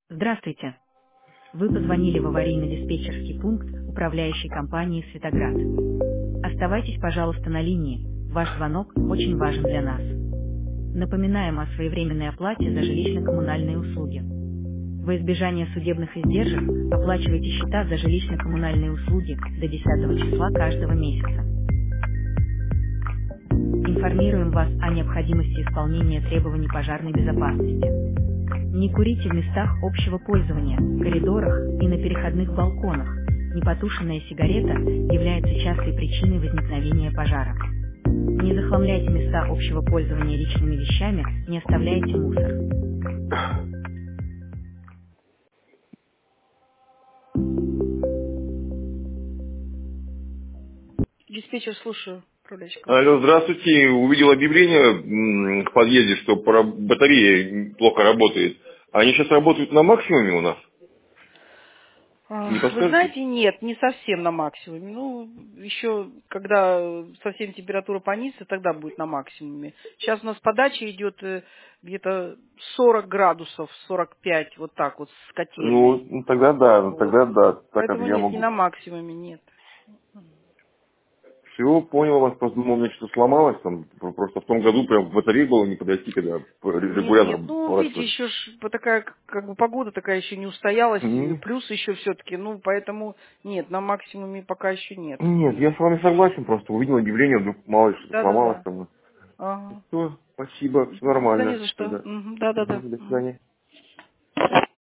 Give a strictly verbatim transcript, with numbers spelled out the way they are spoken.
Здравствуйте. Вы позвонили в аварийно-диспетчерский пункт управляющей компании «Светоград». Оставайтесь, пожалуйста, на линии. Ваш звонок очень важен для нас. Напоминаем о своевременной оплате за жилищно-коммунальные услуги. Во избежание судебных издержек оплачивайте счета за жилищно-коммунальные услуги до десятого числа каждого месяца. Информируем вас о необходимости исполнения требований пожарной безопасности. Не курите в местах общего пользования, коридорах и на переходных балконах. Непотушенная сигарета является частой причиной возникновения пожара. Не захламляйте места общего пользования личными вещами, не оставляйте мусор. Диспетчер, слушаю, управляющая компания. Алло, здравствуйте. Увидел объявление м, в подъезде, что пора- батарея плохо работает. Они сейчас работают на максимуме у нас? А, Не Вы подскажете? знаете, нет, не совсем на максимуме. Ну, еще, когда совсем температура понизится, тогда будет на максимуме. Сейчас у нас подача идет э, где-то сорок градусов, сорок пять, вот так вот, с Ну, котельной. ну, тогда да, ну, Вот. тогда да. Так как Поэтому я нет, не могу. на максимуме, нет. Все, понял вас, просто думал, у меня что-то сломалось там. Про- Просто в том году прям батарея было не подойти, когда п- Нет, нет, регулятор ну, видите, поворачивали. еще ж по- такая, как как бы, погода такая еще не устоялась, и М, плюс еще все-таки, ну, поэтому нет, на максимуме пока еще нет. Нет, я с вами согласен, просто увидел объявление, вдруг мало ли что-то сломалось Да-да-да. там. Ага. Все, спасибо, все Да не нормально. за что. Тогда. Мгм, Да-да-да. Мгм, до Мгм. свидания.